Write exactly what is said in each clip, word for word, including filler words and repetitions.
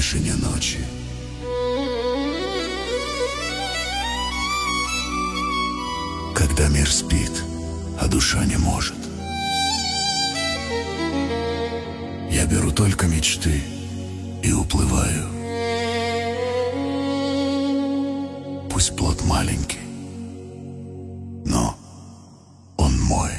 тишине ночи. Когда мир спит, а душа не может, я беру только мечты и уплываю. Пусть плод маленький, но он мой.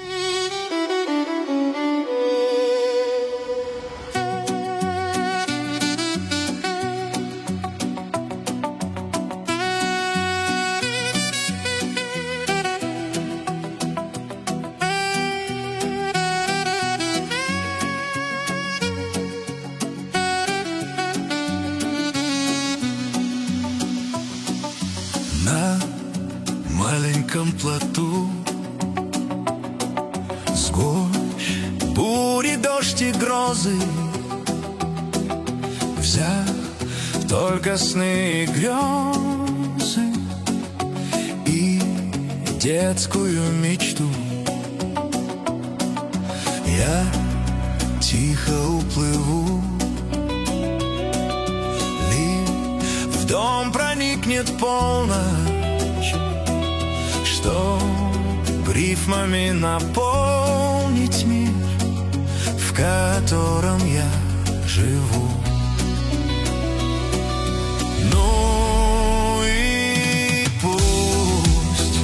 На маленьком плоту сгущ бури, дождь и грозы, взяв только сны и грезы и детскую мечту, я тихо уплыву. В дом проникнет полночь, чтоб рифмами наполнить мир, в котором я живу. Ну и пусть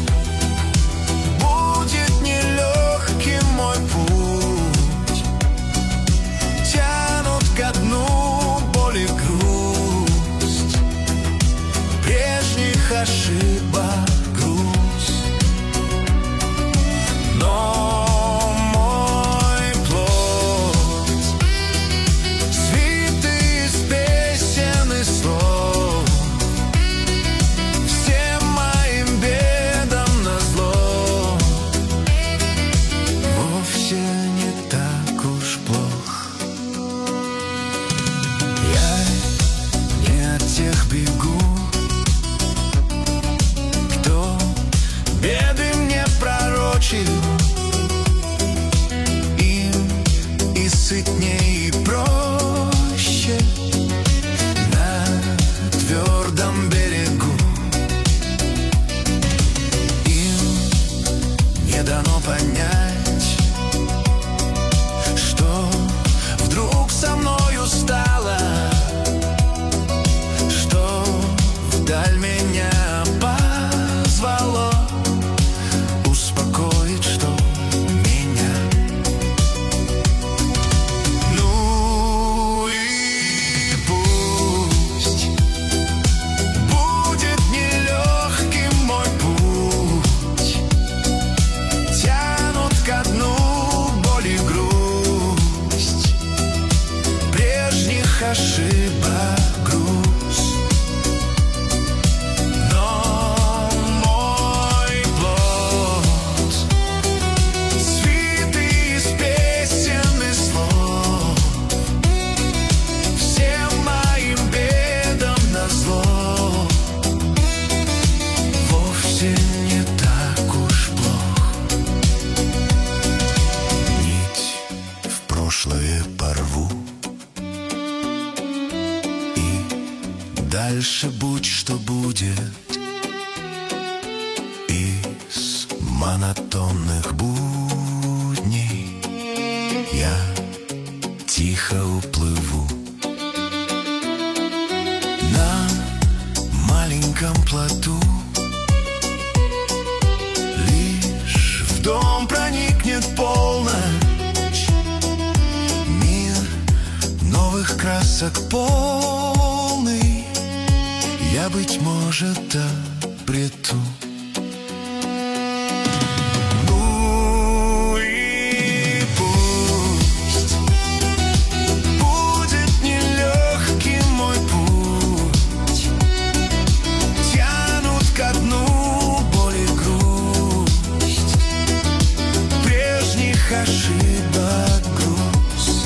будет нелегким мой путь, тянут ко дну боли грусть, прежних ошибок груз. Но мой плод свитый из песен и слов, всем моим бедам назло, вовсе не так уж плох. Я не от тех бегу, беды мне пророчил, им и сытней, и проще на твердом берегу. Им не дано понять, что вдруг со мною стало, что вдаль меня позвало успокоить, что меня. Ну и пусть будет нелегким мой путь, тянут ко дну боли грусть, прежних ошибок груз. Но мой плод свитый из песен и слов, всем моим бедам назло, вовсе не так уж плох. Нить в прошлое порву, и дальше будь что будет. Из монотонных будней я тихо уплыву. На маленьком плоту лишь в дом проникнет полночь, мир новых красок полный, я, быть может, обрету. Ну и пусть будет нелегким мой путь, тянут ко дну боли грусть, прежних ошибок груз.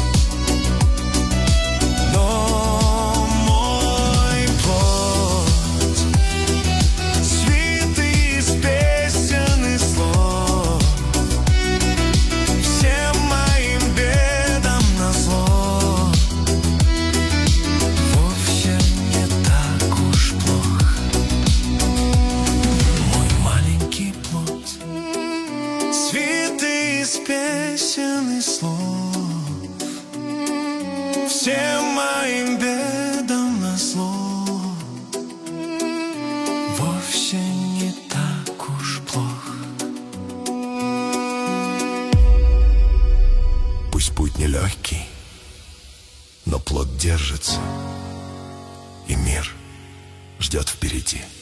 Но мой плод свитый из песен и слов, всем моим бедам назло, нелегкий, но плод держится, и мир ждет впереди.